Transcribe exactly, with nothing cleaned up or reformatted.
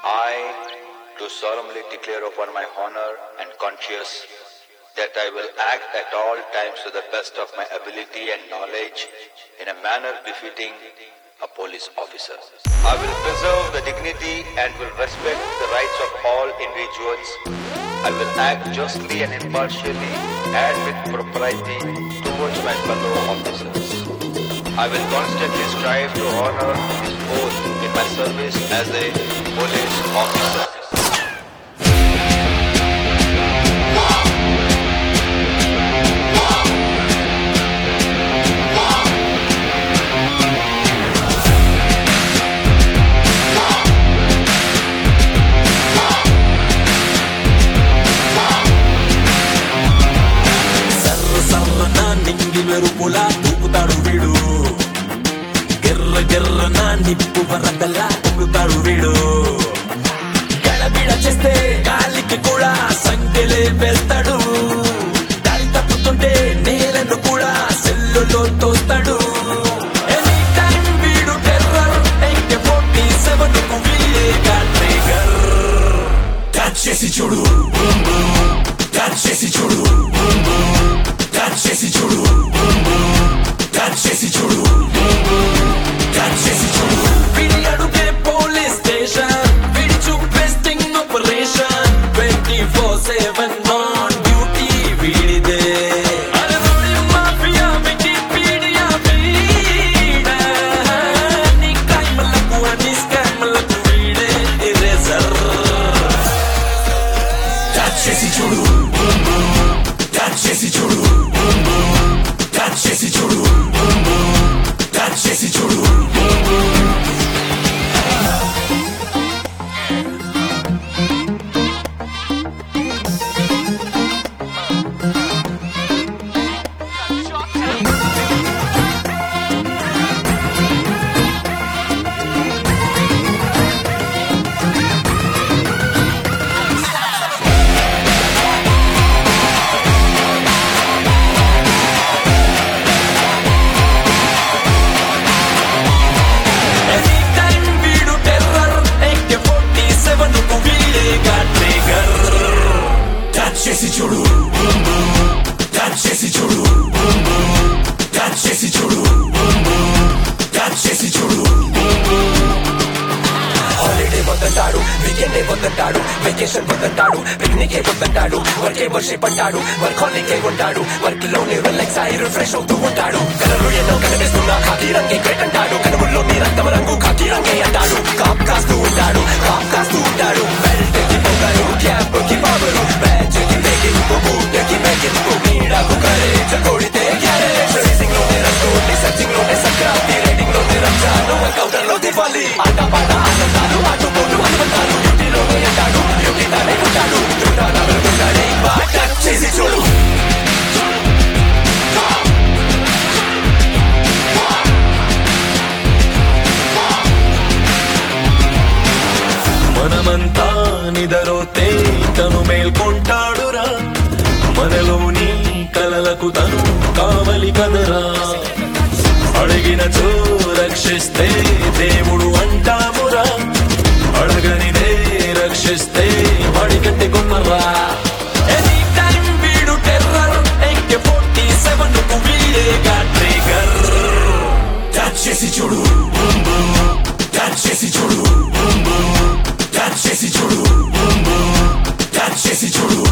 I do solemnly declare upon my honor and conscience that I will act at all times to the best of my ability and knowledge in a manner befitting a police officer. I will preserve the dignity and will respect the rights of all individuals. I will act justly and impartially and with propriety towards my fellow officers. I will constantly strive to honor this oath in my service as a police officer. మెరుపులా తూపుతాడు వీడు గిర్ర గిర్ర నా నిప్పు వరదలా తూపుతాడు వీడు గడబిడ చేస్తే గాలికి కూడా సంకెలే వేస్తాడు గాలి తప్పుతుంటే నేలను కూడా సెల్లులో తోస్తాడు ఎనీ టైం వీడు టెర్రర్ ఎయిట్ ఫోర్టీ సెవెన్ కు వీలేగా ట్రిగర్ టచ్ చేసి చూడు టచ్ చేసి చూడు టచ్ చేసి చూడు టచ్ చేసి చూడు టచ్ చేసి చూడు వీడి అడుగే పోలీస్ స్టేషన్ వీడి చూపిస్టింగ్ operation twenty four seven on duty వీడిదే అరవై మాఫియా వికిపీడియా వీడ నీ క్రైమ్లకు అని స్కామ్లకు వీడే ఇరేజర్ టచ్ చేసి చూడు టచ్ చేసి చూడు టచ్ చేసి చూడు టచ్ చేసి చూడు చేసి చూడు టచ్ చేసి చూడు టచ్ చేసి చూడు టచ్ చేసి చూడు హాలిడే వద్దంటాడు వీకెండే వద్దంటాడు వెకేషన్ వద్దంటాడు పిక్నికే వద్దంటాడు వర్కే వర్షిప్ అంటాడు వర్క్ హాలికే ఉంటాడు వర్క్ లోనే రిలాక్స్ అయి రిఫ్రెష్ అవుతూ ఉంటాడు కలరు ఎన్నో కనిపిస్తున్నా ఖాకీ రంగే గ్రేట్ అంటాడు కనుముల్లో నీ రక్తం రంగు ఖాకీ రంగే అంటాడు కాప్ కాస్తూ ఉంటాడు కాప్ కాస్తూ ఉంటాడు బెల్ట్ కి పొగరు క్యాప్ కి పవరు బ్యాచ్ కి మేకింగ్ బూట్ కి మేకింగ్ నీడకు కరేజ్ కొడితే గ్యారేజ్ రేసింగ్ లోనే రన్కోటి సర్చింగ్ లోనే సంక్రాంతి రైడింగ్ లోనే రంజాన్ కౌంటర్ లో దివాలి ఆట పాట ఆనందాలు ఆటోపోలు అనుబంధాలు డ్యూటీలోనే అంటాడు డ్యూటీ తానే ఉంటాడు చుట్టాలు వెళ్తుంటాడే టచ్ చేసి చూడు మనమంతా నిదరోతే తను మేల్కొంటాడురా మనలోని కలలకు తను కావలి కదరా అడిగిన చో రక్షిస్తే దేవుడు అంటామురా అడగనిదే రక్షిస్తే వాడి కంటే కొన్నరా ఎనీ టైం వీడు టెర్రర్ ఎయిట్ ఫోర్టీ సెవెన్ కు వీడేగా ట్రిగర్ టచ్ చేసి చూడు టచ్ చేసి చూడు టచ్ చేసి చూడు టచ్ చేసి చూడు